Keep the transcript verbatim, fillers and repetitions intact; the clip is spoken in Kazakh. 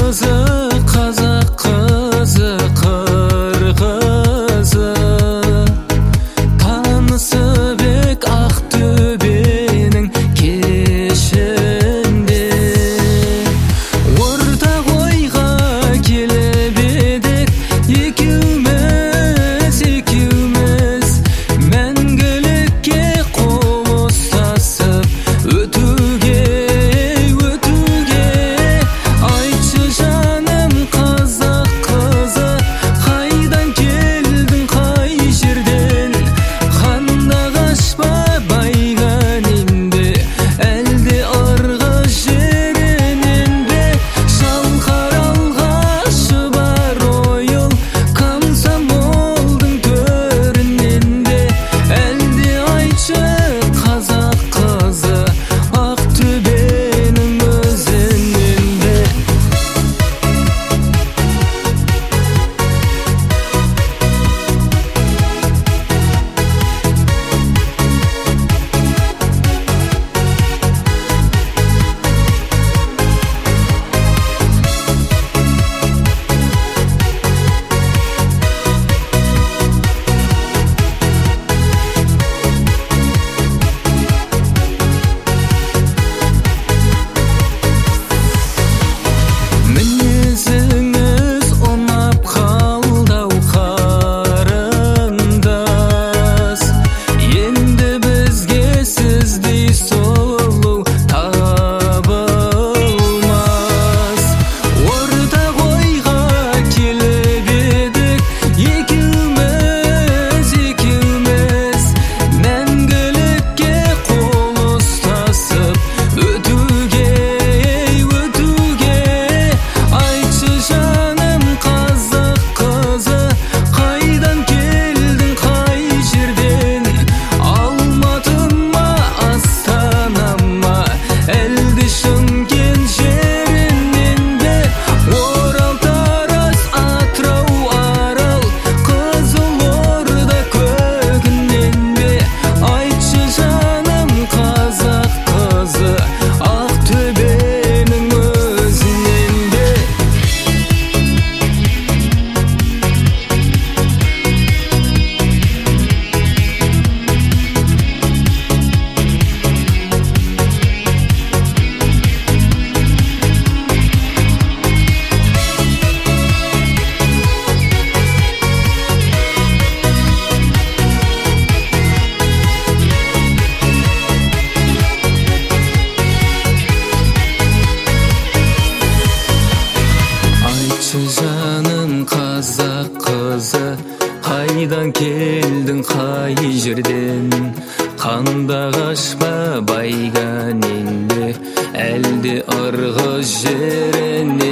қызы, қазақ қызы, қырғызы. Танысып Ақтөбенің кешінде. Ортақ ойға келіп едік екеуміз, екеуміз. Мәңгілікке қол ұстасып өтуге, өтуге. Айтшы жаным, қазақ қызы, қайдан келдің, қай жерден? Қандағаш па байғанин бе, әлде ырғыз жерінен бе? Шалқаралға шұбар ойыл, комсомолдың төрінен бе? Әлде айтшы қазақ қызы, Ақтөбенің өзінен бе? Мінезіңіз ұнап қалды-ау қарындас. Енді бізге сіздей сұлу табылмас. Ортақ ойға келіп едік екеуміз, екеуміз. Мәңгілікке қол ұстасып өтуге, өтуге. Айтшы жаным, қазақ қызы, қайдан келдің, қай жерден? Алматы ма, Астана ма, әлде Шымкент жерінен бе? Орал, Тараз, Атырау, Арал, Қызылорда көгінен бе? Айтшы жаным, қазақ қызы, Ақтөбенің өзінен бе? Айтшы жаным, қазақ қызы, қайдан келдің, қай жерден? Қандағаш па байғанин бе, әлде ырғыз жерінен